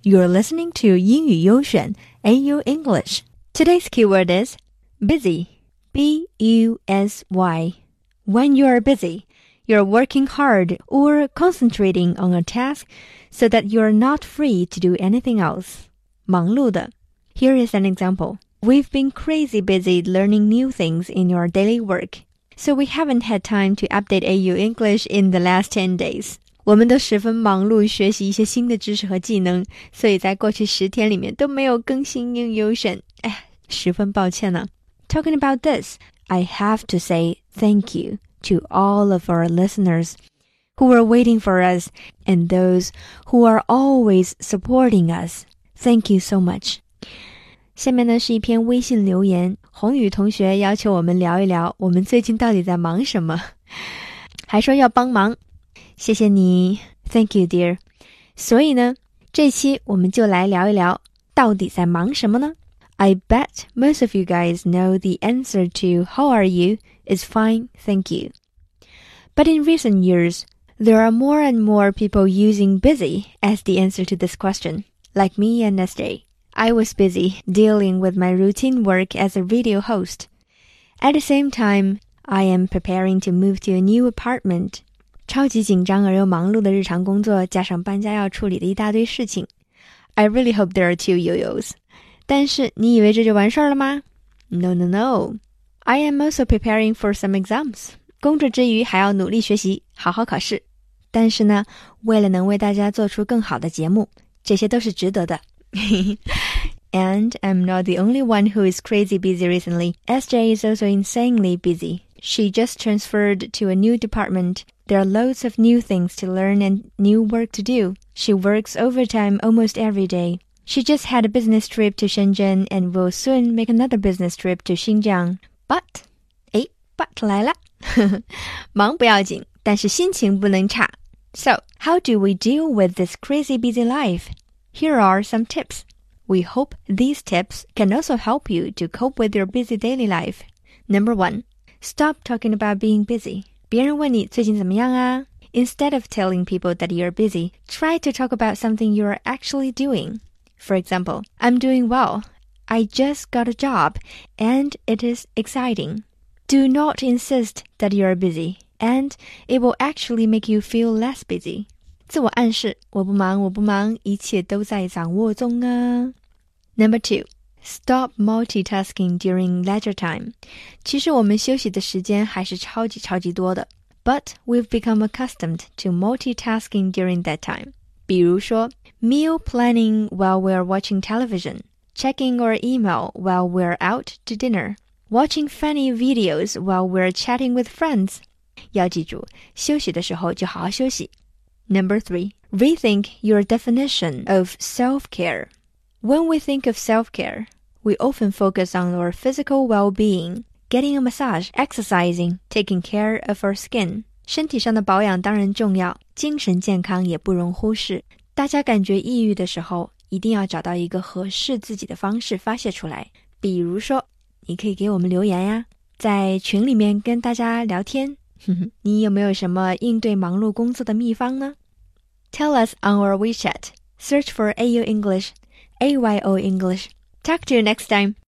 You're listening to 英语优选 AU English. Today's keyword is busy. B-U-S-Y. When you're busy, you're working hard or concentrating on a task so that you're not free to do anything else. 忙碌的. Here is an example. We've been crazy busy learning new things in your daily work, so we haven't had time to update AU English in the last 10 days. 我们都十分忙碌学习一些新的知识和技能，所以在过去10天里面都没有更新英语优选。十分抱歉呢。Talking about this, I have to say thank you to all of our listeners who are waiting for us and those who are always supporting us. Thank you so much. 下面呢是一篇微信留言，宏宇同学要求我们聊一聊我们最近到底在忙什么，还说要帮忙。谢谢你 ，Thank you, dear. 所以呢，这期我们就来聊一聊到底在忙什么呢？I bet most of you guys know the answer to how are you is fine, thank you. But in recent years, there are more and more people using busy as the answer to this question, like me and SJ. I was busy dealing with my routine work as a radio host. At the same time, I am preparing to move to a new apartment. 超级紧张而又忙碌的日常工作，加上搬家要处理的一大堆事情。I really hope there are 2 yo-yos. 但是你以为这就完事儿了吗？ No, no, no. I am also preparing for some exams. 工作之余还要努力学习，好好考试。但是呢，为了能为大家做出更好的节目，这些都是值得的。And I'm not the only one who is crazy busy recently. SJ is also insanely busy. She just transferred to a new department. There are loads of new things to learn and new work to do. She works overtime almost every day. She just had a business trip to Shenzhen and will soon make another business trip to Xinjiang. But 来了忙不要紧，但是心情不能差。So, how do we deal with this crazy busy life? Here are some tips. We hope these tips can also help you to cope with your busy daily life. Number 1. Stop talking about being busy. 别人问你最近怎么样啊？ Instead of telling people that you're busy, try to talk about something you're actually doing. For example, I'm doing well. I just got a job, and it is exciting. Do not insist that you're busy, and it will actually make you feel less busy. 自我暗示，我不忙，一切都在掌握中啊。Number 2, stop multitasking during leisure time. 其实我们休息的时间还是超级多的， but we've become accustomed to multitasking during that time. 比如说 meal planning while we're watching television, checking our email while we're out to dinner, watching funny videos while we're chatting with friends. 要记住，休息的时候就好好休息。Number 3, rethink your definition of self-care. When we think of self-care, we often focus on our physical well-being, getting a massage, exercising, taking care of our skin. 身体上的保养当然重要，精神健康也不容忽视。大家感觉抑郁的时候，一定要找到一个合适自己的方式发泄出来。比如说，你可以给我们留言呀，在群里面跟大家聊天。你有没有什么应对忙碌工作的秘方呢？ Tell us on our WeChat. Search for AU English, AYO English. Talk to you next time.